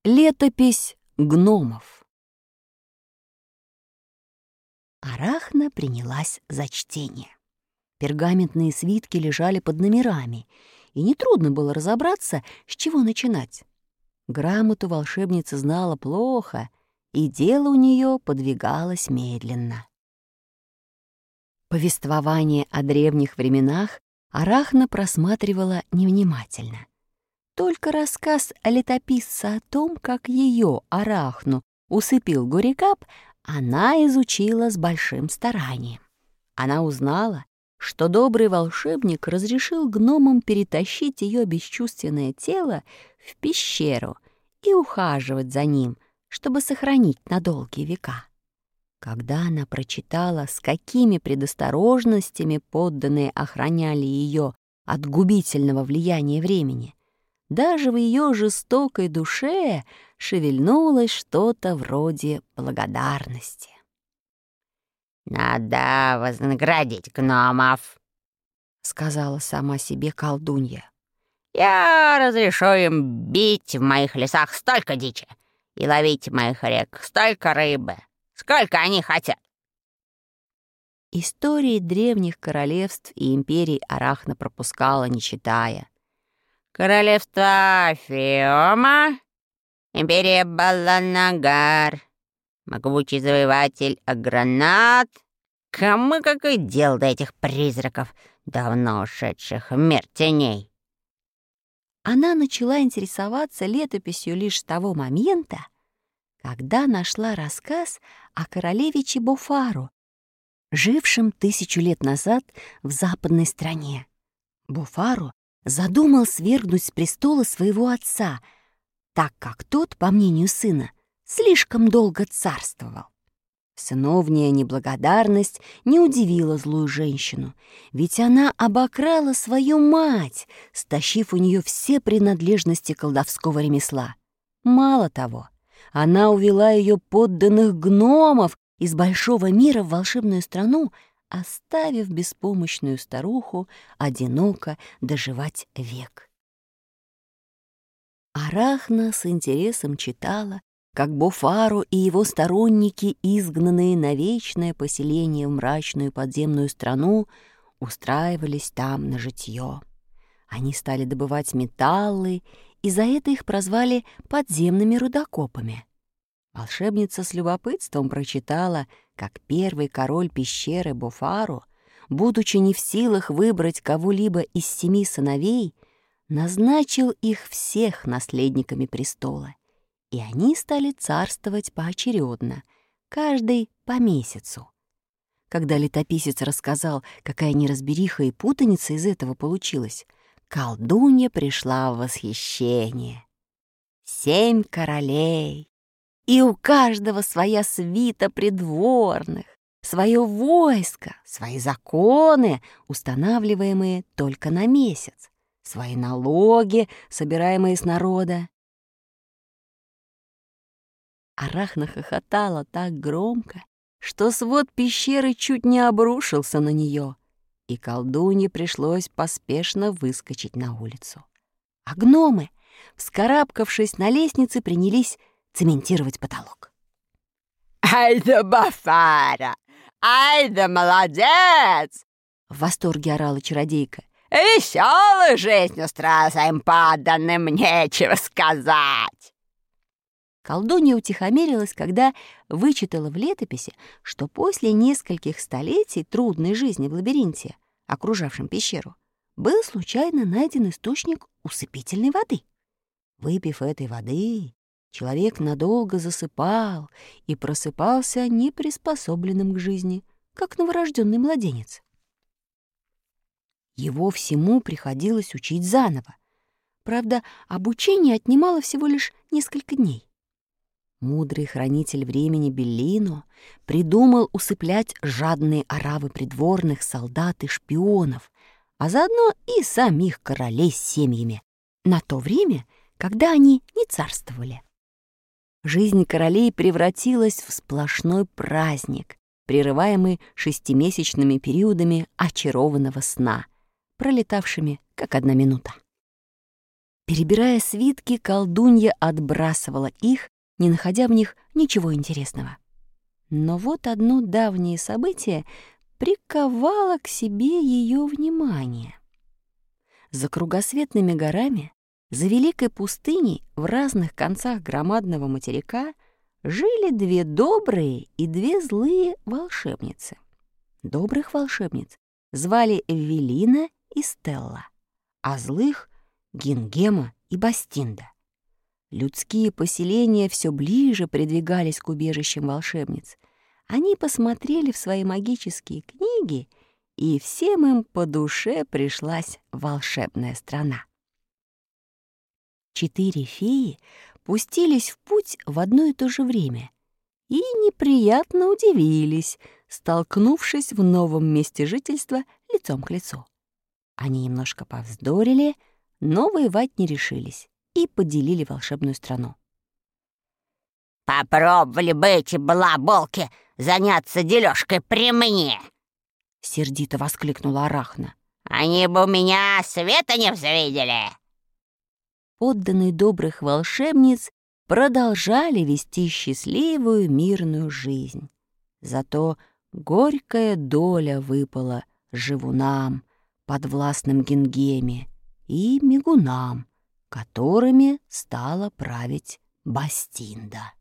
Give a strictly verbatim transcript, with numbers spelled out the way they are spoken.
Летопись гномов. Арахна принялась за чтение. Пергаментные свитки лежали под номерами, и нетрудно было разобраться, с чего начинать. Грамоту волшебница знала плохо, и дело у нее подвигалось медленно. Повествование о древних временах Арахна просматривала невнимательно. Только рассказ летописца о том, как ее, Арахну, усыпил Горикап, она изучила с большим старанием. Она узнала, что добрый волшебник разрешил гномам перетащить ее бесчувственное тело в пещеру и ухаживать за ним, чтобы сохранить на долгие века. Когда она прочитала, с какими предосторожностями подданные охраняли ее от губительного влияния времени, даже в ее жестокой душе шевельнулось что-то вроде благодарности. «Надо вознаградить гномов», — сказала сама себе колдунья. «Я разрешу им бить в моих лесах столько дичи и ловить в моих рек столько рыбы, сколько они хотят». Истории древних королевств и империй Арахна пропускала, не читая. Королевство Фиома, империя Баланагар, могучий завоеватель Агранат. Кому какое дело до этих призраков, давно ушедших в мир теней? Она начала интересоваться летописью лишь с того момента, когда нашла рассказ о королевиче Бофару, жившем тысячу лет назад в западной стране. Бофару задумал свергнуть с престола своего отца, так как тот, по мнению сына, слишком долго царствовал. Сыновняя неблагодарность не удивила злую женщину, ведь она обокрала свою мать, стащив у нее все принадлежности колдовского ремесла. Мало того, она увела ее подданных гномов из большого мира в волшебную страну, оставив беспомощную старуху одиноко доживать век. Арахна с интересом читала, как Бофару и его сторонники, изгнанные на вечное поселение в мрачную подземную страну, устраивались там на житье. Они стали добывать металлы, и за это их прозвали подземными рудокопами. Волшебница с любопытством прочитала, как первый король пещеры Бофару, будучи не в силах выбрать кого-либо из семи сыновей, назначил их всех наследниками престола, и они стали царствовать поочередно, каждый по месяцу. Когда летописец рассказал, какая неразбериха и путаница из этого получилась, колдунья пришла в восхищение. Семь королей, и у каждого своя свита придворных, свое войско, свои законы, устанавливаемые только на месяц, свои налоги, собираемые с народа. Арахна хохотала так громко, что свод пещеры чуть не обрушился на нее, и колдунье пришлось поспешно выскочить на улицу. А гномы, вскарабкавшись на лестнице, принялись цементировать потолок. «Ай да Бофара! Ай да молодец!» — в восторге орала чародейка. «Веселую жизнь устроила своим подданным, нечего сказать!» Колдунья утихомирилась, когда вычитала в летописи, что после нескольких столетий трудной жизни в лабиринте, окружавшем пещеру, был случайно найден источник усыпительной воды. Выпив этой воды, человек надолго засыпал и просыпался неприспособленным к жизни, как новорожденный младенец. Его всему приходилось учить заново. Правда, обучение отнимало всего лишь несколько дней. Мудрый хранитель времени Беллино придумал усыплять жадные оравы придворных солдат и шпионов, а заодно и самих королей с семьями, на то время, когда они не царствовали. Жизнь королей превратилась в сплошной праздник, прерываемый шестимесячными периодами очарованного сна, пролетавшими как одна минута. Перебирая свитки, колдунья отбрасывала их, не находя в них ничего интересного. Но вот одно давнее событие приковало к себе ее внимание. За кругосветными горами, за великой пустыней в разных концах громадного материка жили две добрые и две злые волшебницы. Добрых волшебниц звали Эвелина и Стелла, а злых — Гингема и Бастинда. Людские поселения все ближе придвигались к убежищам волшебниц. Они посмотрели в свои магические книги, и всем им по душе пришлась волшебная страна. Четыре феи пустились в путь в одно и то же время и неприятно удивились, столкнувшись в новом месте жительства лицом к лицу. Они немножко повздорили, но воевать не решились и поделили волшебную страну. «Попробовали бы эти балаболки заняться дележкой при мне!» — сердито воскликнула Арахна. «Они бы у меня света не взвидели!» Подданные добрых волшебниц продолжали вести счастливую мирную жизнь. Зато горькая доля выпала живунам, подвластным Гингеме, и мигунам, которыми стала править Бастинда.